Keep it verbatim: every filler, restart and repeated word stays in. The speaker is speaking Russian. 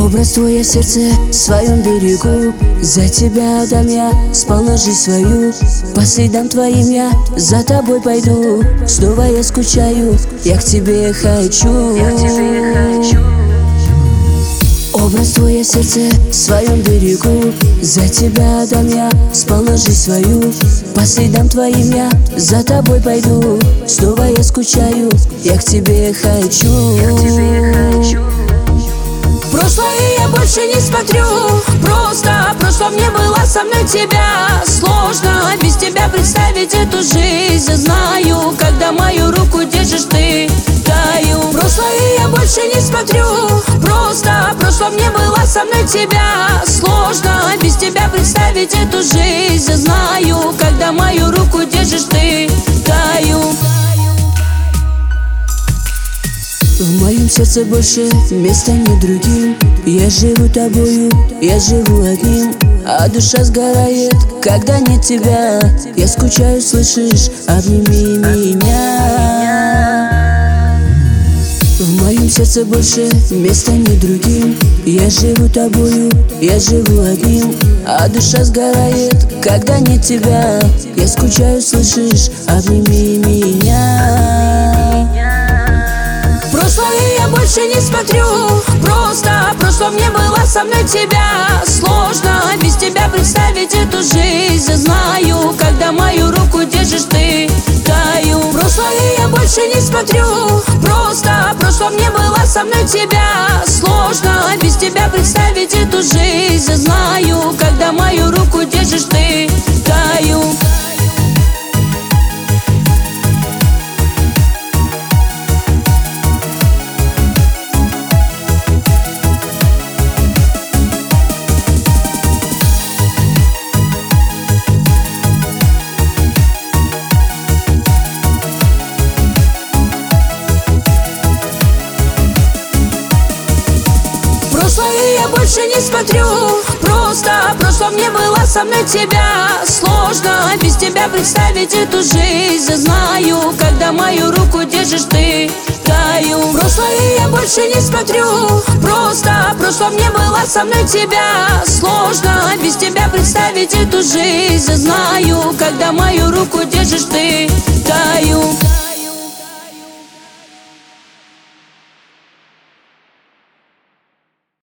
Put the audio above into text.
Образ твое сердце в своем берегу. За тебя отдам я сполна жизнь свою. По следам твоим я за тобой пойду. Снова я скучаю, я к тебе хочу. Образ твое сердце в своем берегу. За тебя отдам я сполна жизнь свою. По следам твоим я за тобой пойду. Снова я скучаю, я к тебе хочу. Прошлое я больше не смотрю. Просто в прошлом не было со мной тебя. Сложно без тебя представить эту жизнь. Я знаю, когда мою руку держишь ты, таю. Прошлое я больше не смотрю. Просто в прошлом не было со мной тебя. Сложно без тебя представить эту жизнь. Я знаю, когда мою руку держишь ты, таю. В моем сердце больше места нет другим. Я живу тобою, я живу одним. А душа сгорает, когда нет тебя. Я скучаю, слышишь, обними меня. В моем сердце больше места нет другим. Я живу тобою, я живу одним. А душа сгорает, когда нет тебя. Я скучаю, слышишь, обними меня. Прошлое я больше не смотрю. Просто в прошлом не было со мной тебя. Сложно без тебя представить эту жизнь. Я знаю, когда мою руку держишь ты, таю. Прошлое я больше не смотрю. Просто в прошлом не было со мной тебя. Сложно без тебя представить эту жизнь. Я знаю, когда мою руку держишь ты, таю. Прошлое я больше не смотрю. Просто в прошлом не было со мной тебя. Сложно без тебя представить эту жизнь. Я знаю, когда мою руку держишь ты, таю. Прошлое я больше не смотрю. Просто в прошлом не было со мной тебя. Сложно без тебя представить эту жизнь. Я знаю, когда мою руку держишь ты, таю.